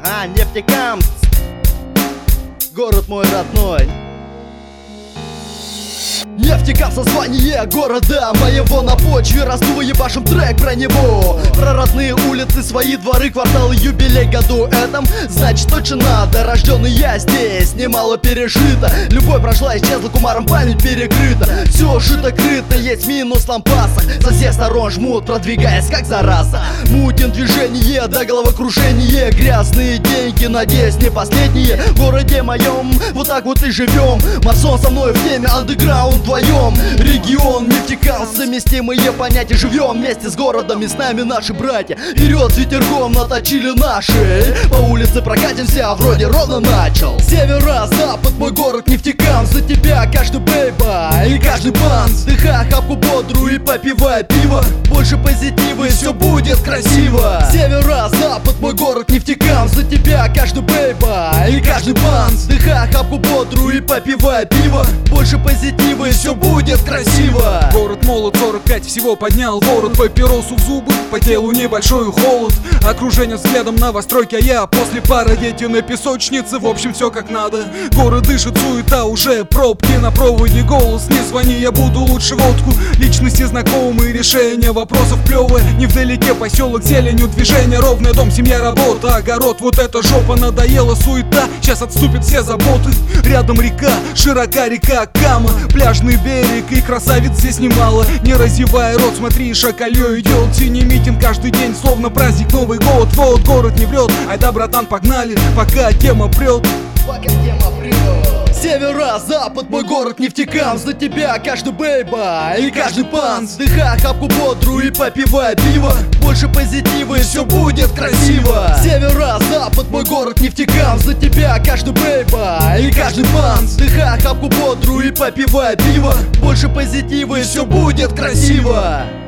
Нефтекамск, город мой родной. Нефтекамск, название города моего, на почве расту, ебашим трек про него. Про родные улицы, свои дворы, кварталы, юбилей году этом, значит точно надо. Рожденный я здесь, немало пережито. Любовь прошла, исчезла, кумаром память перекрыта. Все шито-крыто, есть минус лампасах. Со всех сторон жмут, продвигаясь как зараза. Мутин движение, до головокружения. Грязные деньги, надеюсь, не последние. В городе моем, вот так вот и живем. Масон со мной в теме, андеграунд вдвоем. Регион, Нефтекамск, совместимые понятия. Живем вместе с городом и с нами наши братья. Вперед с ветерком наточили наши. По улице прокатимся, вроде ровно начал. Северо-запад, мой город Нефтекамск. За тебя каждый бейба и каждый бан. Вдыхай хапку бодрую и попивай пиво. Больше позитива и все будет красиво. Северо-запад, мой город Нефтекамск. За тебя каждый бейба и каждый бан. Вдыхай хапку бодрую и попивай пиво. Больше позитива и все будет красиво. Город молод, 45 всего поднял ворот. Папиросу в зубы, по телу небольшой холод. Окружение взглядом новостройки, а я после пары дети на песочнице. В общем все как надо. Город дышит, суета, уже пробки на проводе. Голос, не звони, я буду лучше водку. Личности знакомые, решения вопросов клевые. Невдалеке поселок, зеленью движение ровное. Дом, семья, работа, огород, вот эта жопа. Надоела суета, сейчас отступят все заботы. Рядом река, широка река Кама. Пляжный берег и красавиц здесь немало. Не разевая рот, смотри, шакалё идет. Синий митинг каждый день, словно праздник Новый год. Вот город не врет, айда, братан, погнали, пока тема прет. Северо-запад, мой город Нефтекамск. За тебя каждый бейба и каждый пан. Вдыхай хапку бодрую и попивай пиво. Больше позитива и все будет красиво. Северо-запад, мой город Нефтекамск. За тебя каждый бейба и каждый пан. Вдыхай хапку бодрую и попивай пиво. Больше позитива и все будет красиво.